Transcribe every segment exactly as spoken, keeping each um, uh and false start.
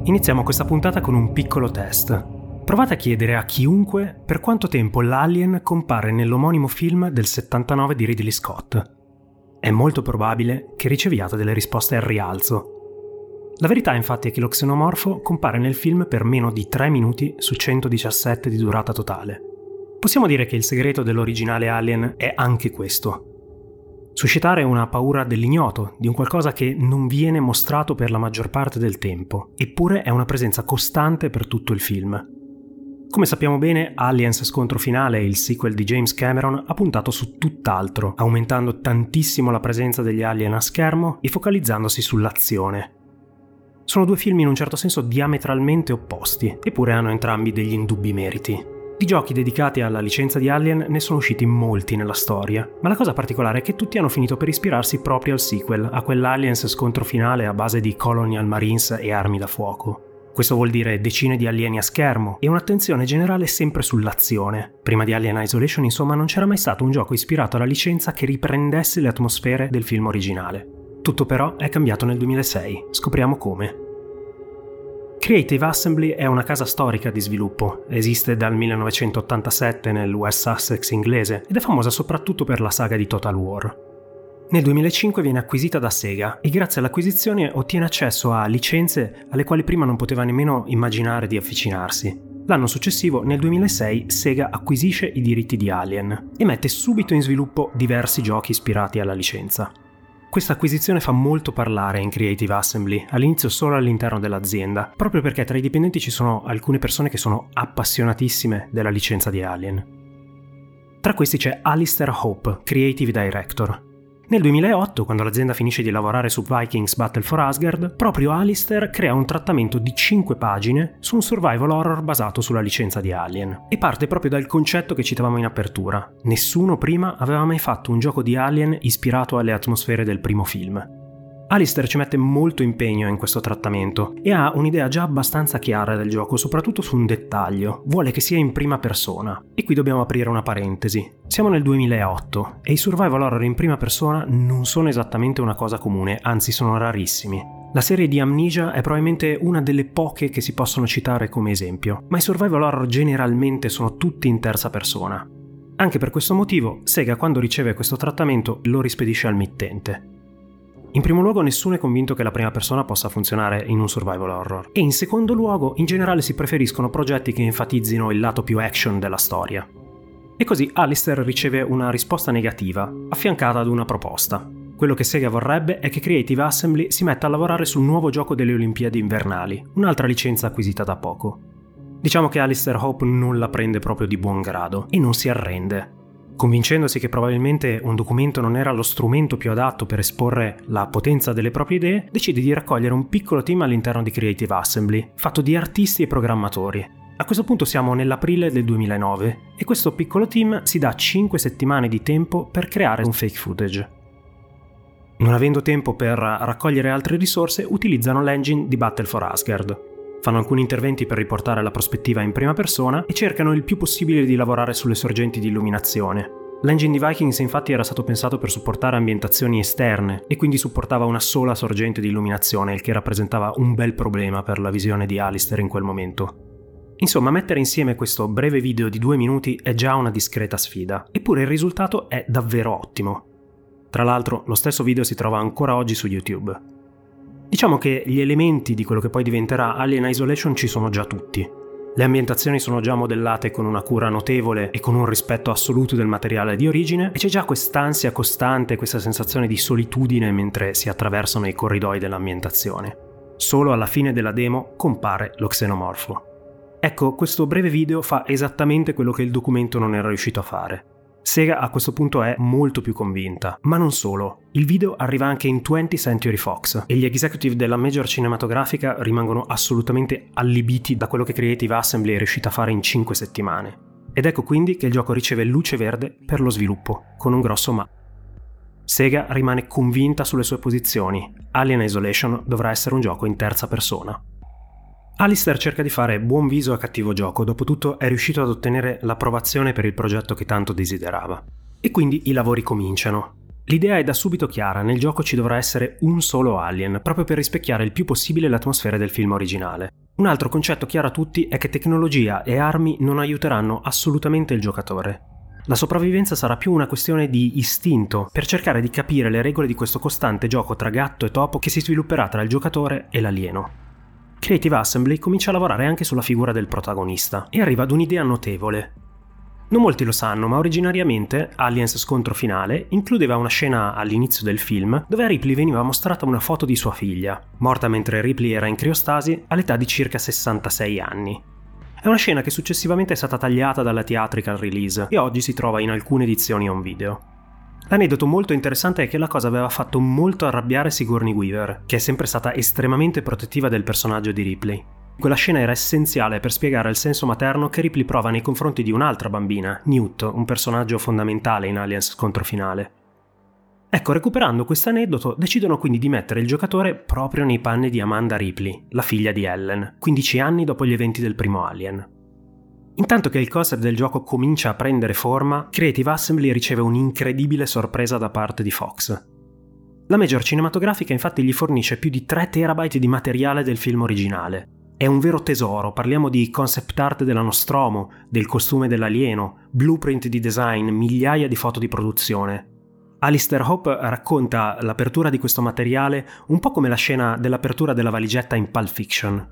Iniziamo questa puntata con un piccolo test. Provate a chiedere a chiunque per quanto tempo l'alien compare nell'omonimo film del settantanove di Ridley Scott. È molto probabile che riceviate delle risposte al rialzo. La verità infatti è che lo xenomorfo compare nel film per meno di tre minuti su centodiciassette di durata totale. Possiamo dire che il segreto dell'originale Alien è anche questo: suscitare una paura dell'ignoto, di un qualcosa che non viene mostrato per la maggior parte del tempo, eppure è una presenza costante per tutto il film. Come sappiamo bene, Aliens Scontro Finale, il sequel di James Cameron, ha puntato su tutt'altro, aumentando tantissimo la presenza degli alien a schermo e focalizzandosi sull'azione. Sono due film in un certo senso diametralmente opposti, eppure hanno entrambi degli indubbi meriti. Di giochi dedicati alla licenza di Alien ne sono usciti molti nella storia, ma la cosa particolare è che tutti hanno finito per ispirarsi proprio al sequel, a quell'Aliens Scontro Finale a base di Colonial Marines e armi da fuoco. Questo vuol dire decine di alieni a schermo e un'attenzione generale sempre sull'azione. Prima di Alien Isolation, insomma, non c'era mai stato un gioco ispirato alla licenza che riprendesse le atmosfere del film originale. Tutto però è cambiato nel duemilasei, scopriamo come. Creative Assembly è una casa storica di sviluppo, esiste dal millenovecentottantasette nel West Sussex inglese ed è famosa soprattutto per la saga di Total War. Nel duemilacinque viene acquisita da Sega e grazie all'acquisizione ottiene accesso a licenze alle quali prima non poteva nemmeno immaginare di avvicinarsi. L'anno successivo, nel duemilasei, Sega acquisisce i diritti di Alien e mette subito in sviluppo diversi giochi ispirati alla licenza. Questa acquisizione fa molto parlare in Creative Assembly, all'inizio solo all'interno dell'azienda, proprio perché tra i dipendenti ci sono alcune persone che sono appassionatissime della licenza di Alien. Tra questi c'è Alistair Hope, Creative Director. Nel duemilaotto, quando l'azienda finisce di lavorare su Vikings Battle for Asgard, proprio Alistair crea un trattamento di cinque pagine su un survival horror basato sulla licenza di Alien. E parte proprio dal concetto che citavamo in apertura. Nessuno prima aveva mai fatto un gioco di Alien ispirato alle atmosfere del primo film. Alistair ci mette molto impegno in questo trattamento e ha un'idea già abbastanza chiara del gioco, soprattutto su un dettaglio: vuole che sia in prima persona. E qui dobbiamo aprire una parentesi. Siamo nel duemilaotto e i survival horror in prima persona non sono esattamente una cosa comune, anzi sono rarissimi. La serie di Amnesia è probabilmente una delle poche che si possono citare come esempio, ma i survival horror generalmente sono tutti in terza persona. Anche per questo motivo, Sega, quando riceve questo trattamento, lo rispedisce al mittente. In primo luogo, nessuno è convinto che la prima persona possa funzionare in un survival horror. E in secondo luogo, in generale si preferiscono progetti che enfatizzino il lato più action della storia. E così Alistair riceve una risposta negativa, affiancata ad una proposta. Quello che Sega vorrebbe è che Creative Assembly si metta a lavorare sul nuovo gioco delle Olimpiadi invernali, un'altra licenza acquisita da poco. Diciamo che Alistair Hope non la prende proprio di buon grado e non si arrende. Convincendosi che probabilmente un documento non era lo strumento più adatto per esporre la potenza delle proprie idee, decide di raccogliere un piccolo team all'interno di Creative Assembly, fatto di artisti e programmatori. A questo punto siamo nell'aprile del duemilanove e questo piccolo team si dà cinque settimane di tempo per creare un fake footage. Non avendo tempo per raccogliere altre risorse, utilizzano l'engine di Battle for Asgard. Fanno alcuni interventi per riportare la prospettiva in prima persona e cercano il più possibile di lavorare sulle sorgenti di illuminazione. L'engine di Vikings infatti era stato pensato per supportare ambientazioni esterne e quindi supportava una sola sorgente di illuminazione, il che rappresentava un bel problema per la visione di Alistair in quel momento. Insomma, mettere insieme questo breve video di due minuti è già una discreta sfida, eppure il risultato è davvero ottimo. Tra l'altro, lo stesso video si trova ancora oggi su YouTube. Diciamo che gli elementi di quello che poi diventerà Alien Isolation ci sono già tutti. Le ambientazioni sono già modellate con una cura notevole e con un rispetto assoluto del materiale di origine, e c'è già quest'ansia costante, questa sensazione di solitudine mentre si attraversano i corridoi dell'ambientazione. Solo alla fine della demo compare lo xenomorfo. Ecco, questo breve video fa esattamente quello che il documento non era riuscito a fare. Sega a questo punto è molto più convinta, ma non solo. Il video arriva anche in twentieth Century Fox e gli executive della major cinematografica rimangono assolutamente allibiti da quello che Creative Assembly è riuscita a fare in cinque settimane. Ed ecco quindi che il gioco riceve luce verde per lo sviluppo, con un grosso ma. Sega rimane convinta sulle sue posizioni. Alien Isolation dovrà essere un gioco in terza persona. Alistair cerca di fare buon viso a cattivo gioco, dopotutto è riuscito ad ottenere l'approvazione per il progetto che tanto desiderava. E quindi i lavori cominciano. L'idea è da subito chiara, nel gioco ci dovrà essere un solo alien, proprio per rispecchiare il più possibile l'atmosfera del film originale. Un altro concetto chiaro a tutti è che tecnologia e armi non aiuteranno assolutamente il giocatore. La sopravvivenza sarà più una questione di istinto, per cercare di capire le regole di questo costante gioco tra gatto e topo che si svilupperà tra il giocatore e l'alieno. Creative Assembly comincia a lavorare anche sulla figura del protagonista e arriva ad un'idea notevole. Non molti lo sanno, ma originariamente Aliens Scontro Finale includeva una scena all'inizio del film dove a Ripley veniva mostrata una foto di sua figlia, morta mentre Ripley era in criostasi all'età di circa sessantasei anni. È una scena che successivamente è stata tagliata dalla theatrical release e oggi si trova in alcune edizioni on video. L'aneddoto molto interessante è che la cosa aveva fatto molto arrabbiare Sigourney Weaver, che è sempre stata estremamente protettiva del personaggio di Ripley. Quella scena era essenziale per spiegare il senso materno che Ripley prova nei confronti di un'altra bambina, Newt, un personaggio fondamentale in Aliens Scontro Finale. Ecco, recuperando questo aneddoto, decidono quindi di mettere il giocatore proprio nei panni di Amanda Ripley, la figlia di Ellen, quindici anni dopo gli eventi del primo Alien. Intanto che il concept del gioco comincia a prendere forma, Creative Assembly riceve un'incredibile sorpresa da parte di Fox. La major cinematografica infatti gli fornisce più di tre terabyte di materiale del film originale. È un vero tesoro, parliamo di concept art della Nostromo, del costume dell'alieno, blueprint di design, migliaia di foto di produzione. Alistair Hope racconta l'apertura di questo materiale un po' come la scena dell'apertura della valigetta in Pulp Fiction.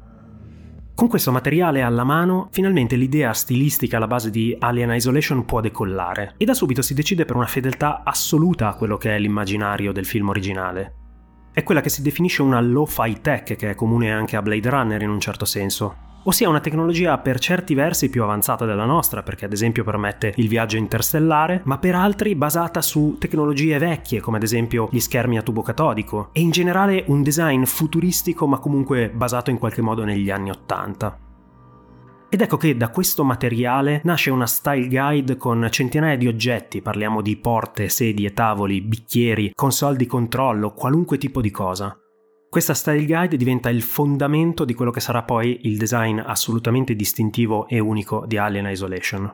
Con questo materiale alla mano, finalmente l'idea stilistica alla base di Alien Isolation può decollare, e da subito si decide per una fedeltà assoluta a quello che è l'immaginario del film originale. È quella che si definisce una lo-fi tech, che è comune anche a Blade Runner in un certo senso, ossia una tecnologia per certi versi più avanzata della nostra, perché ad esempio permette il viaggio interstellare, ma per altri basata su tecnologie vecchie, come ad esempio gli schermi a tubo catodico, e in generale un design futuristico ma comunque basato in qualche modo negli anni ottanta. Ed ecco che da questo materiale nasce una style guide con centinaia di oggetti, parliamo di porte, sedie, tavoli, bicchieri, console di controllo, qualunque tipo di cosa. Questa style guide diventa il fondamento di quello che sarà poi il design assolutamente distintivo e unico di Alien Isolation.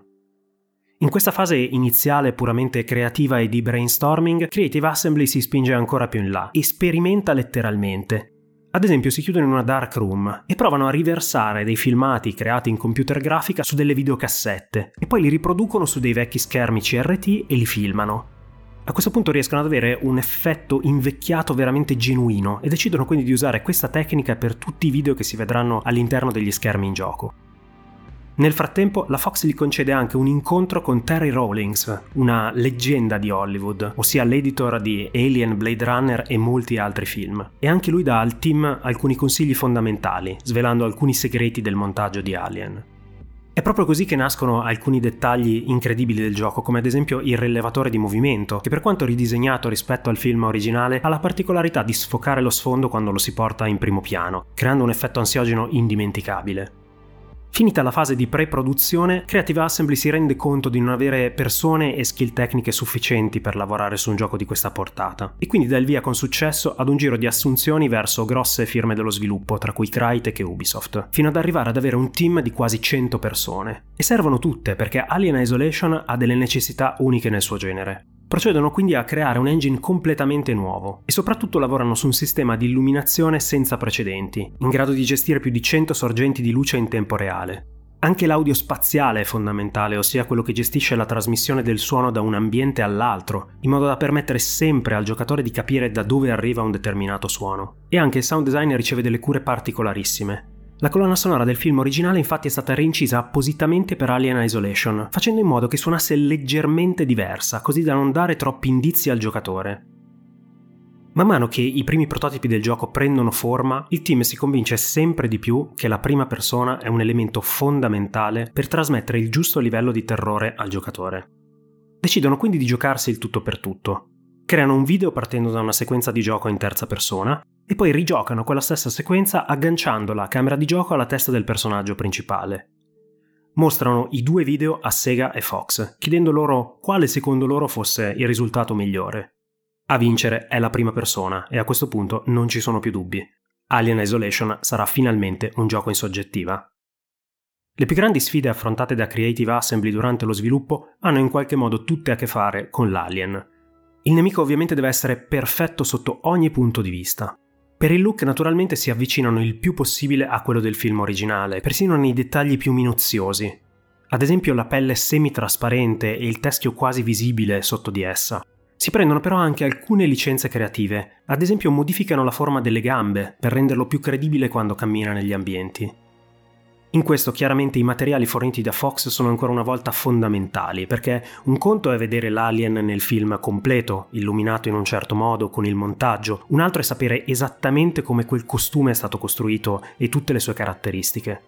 In questa fase iniziale puramente creativa e di brainstorming, Creative Assembly si spinge ancora più in là e sperimenta letteralmente. Ad esempio si chiudono in una dark room e provano a riversare dei filmati creati in computer grafica su delle videocassette e poi li riproducono su dei vecchi schermi C R T e li filmano. A questo punto riescono ad avere un effetto invecchiato veramente genuino e decidono quindi di usare questa tecnica per tutti i video che si vedranno all'interno degli schermi in gioco. Nel frattempo la Fox gli concede anche un incontro con Terry Rawlings, una leggenda di Hollywood, ossia l'editor di Alien, Blade Runner e molti altri film, e anche lui dà al team alcuni consigli fondamentali, svelando alcuni segreti del montaggio di Alien. È proprio così che nascono alcuni dettagli incredibili del gioco, come ad esempio il rilevatore di movimento, che per quanto ridisegnato rispetto al film originale ha la particolarità di sfocare lo sfondo quando lo si porta in primo piano, creando un effetto ansiogeno indimenticabile. Finita la fase di pre-produzione, Creative Assembly si rende conto di non avere persone e skill tecniche sufficienti per lavorare su un gioco di questa portata, e quindi dà il via con successo ad un giro di assunzioni verso grosse firme dello sviluppo, tra cui Crytek e Ubisoft, fino ad arrivare ad avere un team di quasi cento persone. E servono tutte, perché Alien Isolation ha delle necessità uniche nel suo genere. Procedono quindi a creare un engine completamente nuovo e soprattutto lavorano su un sistema di illuminazione senza precedenti, in grado di gestire più di cento sorgenti di luce in tempo reale. Anche l'audio spaziale è fondamentale, ossia quello che gestisce la trasmissione del suono da un ambiente all'altro, in modo da permettere sempre al giocatore di capire da dove arriva un determinato suono. E anche il sound design riceve delle cure particolarissime. La colonna sonora del film originale infatti è stata reincisa appositamente per Alien Isolation, facendo in modo che suonasse leggermente diversa, così da non dare troppi indizi al giocatore. Man mano che i primi prototipi del gioco prendono forma, il team si convince sempre di più che la prima persona è un elemento fondamentale per trasmettere il giusto livello di terrore al giocatore. Decidono quindi di giocarsi il tutto per tutto. Creano un video partendo da una sequenza di gioco in terza persona, e poi rigiocano quella stessa sequenza agganciando la camera di gioco alla testa del personaggio principale. Mostrano i due video a Sega e Fox, chiedendo loro quale secondo loro fosse il risultato migliore. A vincere è la prima persona e a questo punto non ci sono più dubbi. Alien Isolation sarà finalmente un gioco in soggettiva. Le più grandi sfide affrontate da Creative Assembly durante lo sviluppo hanno in qualche modo tutte a che fare con l'Alien. Il nemico ovviamente deve essere perfetto sotto ogni punto di vista. Per il look naturalmente si avvicinano il più possibile a quello del film originale, persino nei dettagli più minuziosi. Ad esempio la pelle semitrasparente e il teschio quasi visibile sotto di essa. Si prendono però anche alcune licenze creative, ad esempio modificano la forma delle gambe per renderlo più credibile quando cammina negli ambienti. In questo chiaramente i materiali forniti da Fox sono ancora una volta fondamentali, perché un conto è vedere l'alien nel film completo, illuminato in un certo modo con il montaggio, un altro è sapere esattamente come quel costume è stato costruito e tutte le sue caratteristiche.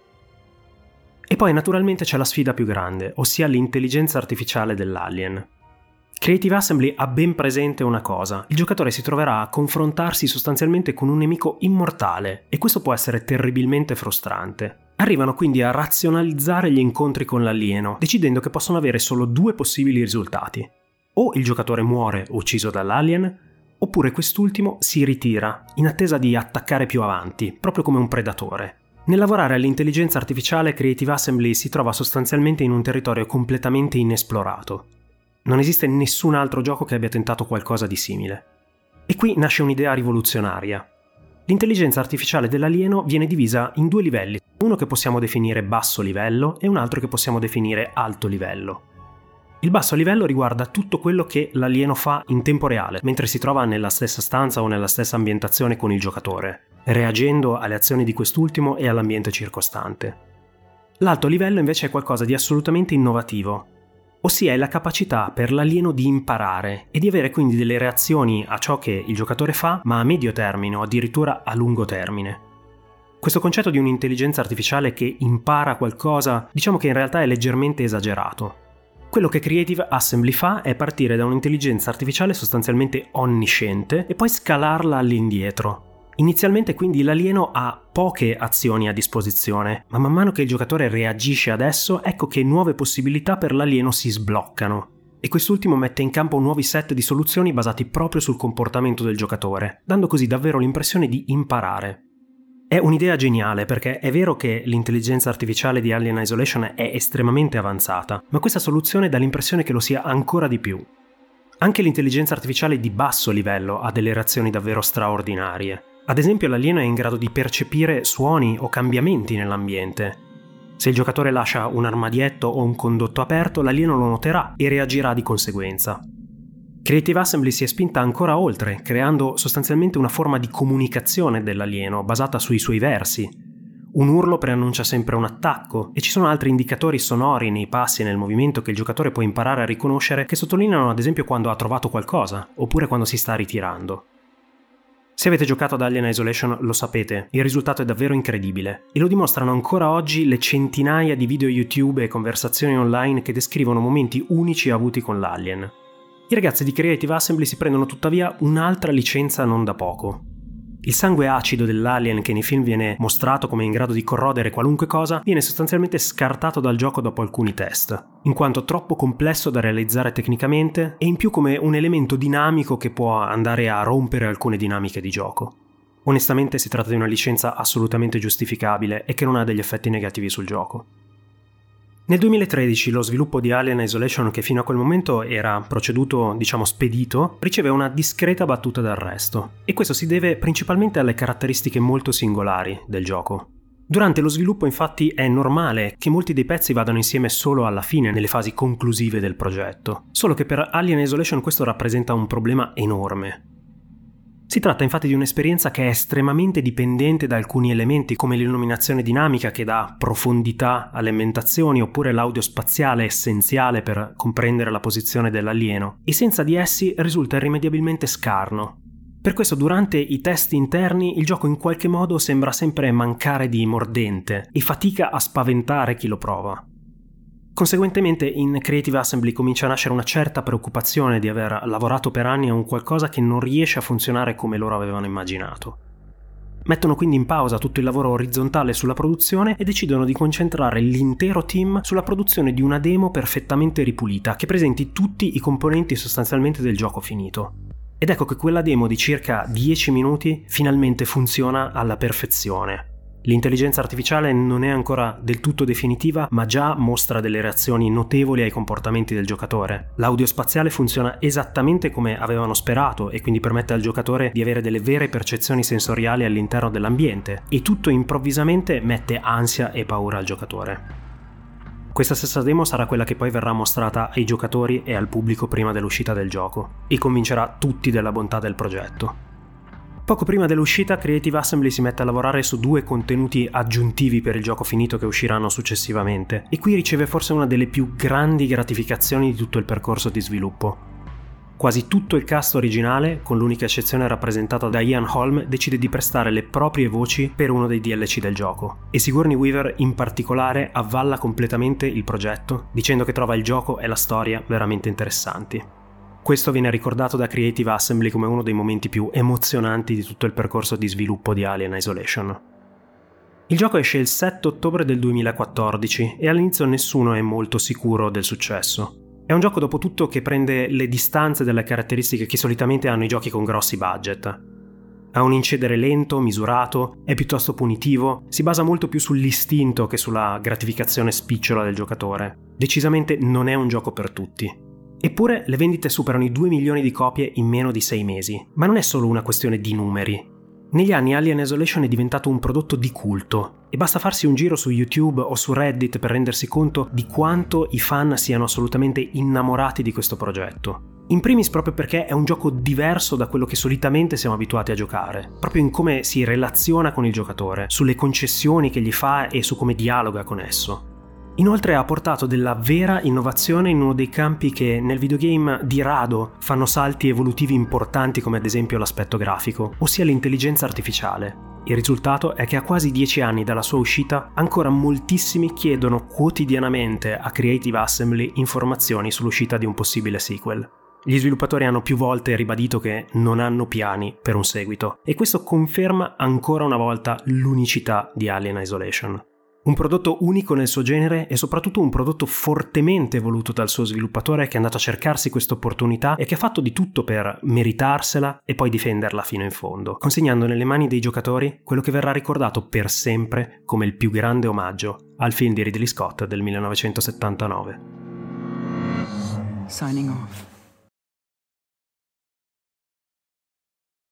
E poi naturalmente c'è la sfida più grande, ossia l'intelligenza artificiale dell'alien. Creative Assembly ha ben presente una cosa: il giocatore si troverà a confrontarsi sostanzialmente con un nemico immortale e questo può essere terribilmente frustrante. Arrivano quindi a razionalizzare gli incontri con l'alieno, decidendo che possono avere solo due possibili risultati. O il giocatore muore ucciso dall'alien, oppure quest'ultimo si ritira, in attesa di attaccare più avanti, proprio come un predatore. Nel lavorare all'intelligenza artificiale, Creative Assembly si trova sostanzialmente in un territorio completamente inesplorato. Non esiste nessun altro gioco che abbia tentato qualcosa di simile. E qui nasce un'idea rivoluzionaria. L'intelligenza artificiale dell'alieno viene divisa in due livelli, uno che possiamo definire basso livello e un altro che possiamo definire alto livello. Il basso livello riguarda tutto quello che l'alieno fa in tempo reale, mentre si trova nella stessa stanza o nella stessa ambientazione con il giocatore, reagendo alle azioni di quest'ultimo e all'ambiente circostante. L'alto livello invece è qualcosa di assolutamente innovativo, ossia è la capacità per l'alieno di imparare e di avere quindi delle reazioni a ciò che il giocatore fa, ma a medio termine o addirittura a lungo termine. Questo concetto di un'intelligenza artificiale che impara qualcosa, diciamo che in realtà è leggermente esagerato. Quello che Creative Assembly fa è partire da un'intelligenza artificiale sostanzialmente onnisciente e poi scalarla all'indietro. Inizialmente quindi l'alieno ha poche azioni a disposizione, ma man mano che il giocatore reagisce ad esso, ecco che nuove possibilità per l'alieno si sbloccano. E quest'ultimo mette in campo nuovi set di soluzioni basati proprio sul comportamento del giocatore, dando così davvero l'impressione di imparare. È un'idea geniale perché è vero che l'intelligenza artificiale di Alien Isolation è estremamente avanzata, ma questa soluzione dà l'impressione che lo sia ancora di più. Anche l'intelligenza artificiale di basso livello ha delle reazioni davvero straordinarie. Ad esempio l'alieno è in grado di percepire suoni o cambiamenti nell'ambiente. Se il giocatore lascia un armadietto o un condotto aperto, l'alieno lo noterà e reagirà di conseguenza. Creative Assembly si è spinta ancora oltre, creando sostanzialmente una forma di comunicazione dell'alieno basata sui suoi versi. Un urlo preannuncia sempre un attacco e ci sono altri indicatori sonori nei passi e nel movimento che il giocatore può imparare a riconoscere, che sottolineano ad esempio quando ha trovato qualcosa oppure quando si sta ritirando. Se avete giocato ad Alien Isolation lo sapete, il risultato è davvero incredibile e lo dimostrano ancora oggi le centinaia di video YouTube e conversazioni online che descrivono momenti unici avuti con l'alien. I ragazzi di Creative Assembly si prendono tuttavia un'altra licenza non da poco. Il sangue acido dell'alien, che nei film viene mostrato come in grado di corrodere qualunque cosa, viene sostanzialmente scartato dal gioco dopo alcuni test, in quanto troppo complesso da realizzare tecnicamente e in più come un elemento dinamico che può andare a rompere alcune dinamiche di gioco. Onestamente si tratta di una licenza assolutamente giustificabile e che non ha degli effetti negativi sul gioco. Nel duemilatredici lo sviluppo di Alien Isolation, che fino a quel momento era proceduto, diciamo, spedito, riceve una discreta battuta d'arresto, e questo si deve principalmente alle caratteristiche molto singolari del gioco. Durante lo sviluppo infatti è normale che molti dei pezzi vadano insieme solo alla fine, nelle fasi conclusive del progetto, solo che per Alien Isolation questo rappresenta un problema enorme. Si tratta infatti di un'esperienza che è estremamente dipendente da alcuni elementi come l'illuminazione dinamica che dà profondità alle ambientazioni oppure l'audio spaziale essenziale per comprendere la posizione dell'alieno, e senza di essi risulta irrimediabilmente scarno. Per questo durante i test interni il gioco in qualche modo sembra sempre mancare di mordente e fatica a spaventare chi lo prova. Conseguentemente in Creative Assembly comincia a nascere una certa preoccupazione di aver lavorato per anni a un qualcosa che non riesce a funzionare come loro avevano immaginato. Mettono quindi in pausa tutto il lavoro orizzontale sulla produzione e decidono di concentrare l'intero team sulla produzione di una demo perfettamente ripulita che presenti tutti i componenti sostanzialmente del gioco finito. Ed ecco che quella demo di circa dieci minuti finalmente funziona alla perfezione. L'intelligenza artificiale non è ancora del tutto definitiva, ma già mostra delle reazioni notevoli ai comportamenti del giocatore. L'audio spaziale funziona esattamente come avevano sperato e quindi permette al giocatore di avere delle vere percezioni sensoriali all'interno dell'ambiente, e tutto improvvisamente mette ansia e paura al giocatore. Questa stessa demo sarà quella che poi verrà mostrata ai giocatori e al pubblico prima dell'uscita del gioco e convincerà tutti della bontà del progetto. Poco prima dell'uscita, Creative Assembly si mette a lavorare su due contenuti aggiuntivi per il gioco finito che usciranno successivamente, e qui riceve forse una delle più grandi gratificazioni di tutto il percorso di sviluppo. Quasi tutto il cast originale, con l'unica eccezione rappresentata da Ian Holm, decide di prestare le proprie voci per uno dei D L C del gioco, e Sigourney Weaver in particolare avvalla completamente il progetto, dicendo che trova il gioco e la storia veramente interessanti. Questo viene ricordato da Creative Assembly come uno dei momenti più emozionanti di tutto il percorso di sviluppo di Alien Isolation. Il gioco esce il sette ottobre del duemilaquattordici e all'inizio nessuno è molto sicuro del successo. È un gioco dopo tutto che prende le distanze dalle caratteristiche che solitamente hanno i giochi con grossi budget. Ha un incedere lento, misurato, è piuttosto punitivo, si basa molto più sull'istinto che sulla gratificazione spicciola del giocatore. Decisamente non è un gioco per tutti. Eppure le vendite superano i due milioni di copie in meno di sei mesi, ma non è solo una questione di numeri. Negli anni Alien Isolation è diventato un prodotto di culto, e basta farsi un giro su YouTube o su Reddit per rendersi conto di quanto i fan siano assolutamente innamorati di questo progetto. In primis proprio perché è un gioco diverso da quello che solitamente siamo abituati a giocare, proprio in come si relaziona con il giocatore, sulle concessioni che gli fa e su come dialoga con esso. Inoltre ha portato della vera innovazione in uno dei campi che nel videogame di rado fanno salti evolutivi importanti, come ad esempio l'aspetto grafico, ossia l'intelligenza artificiale. Il risultato è che a quasi dieci anni dalla sua uscita ancora moltissimi chiedono quotidianamente a Creative Assembly informazioni sull'uscita di un possibile sequel. Gli sviluppatori hanno più volte ribadito che non hanno piani per un seguito, e questo conferma ancora una volta l'unicità di Alien Isolation. Un prodotto unico nel suo genere e soprattutto un prodotto fortemente voluto dal suo sviluppatore, che è andato a cercarsi questa opportunità e che ha fatto di tutto per meritarsela e poi difenderla fino in fondo, consegnando nelle mani dei giocatori quello che verrà ricordato per sempre come il più grande omaggio al film di Ridley Scott del millenovecentosettantanove. Signing off.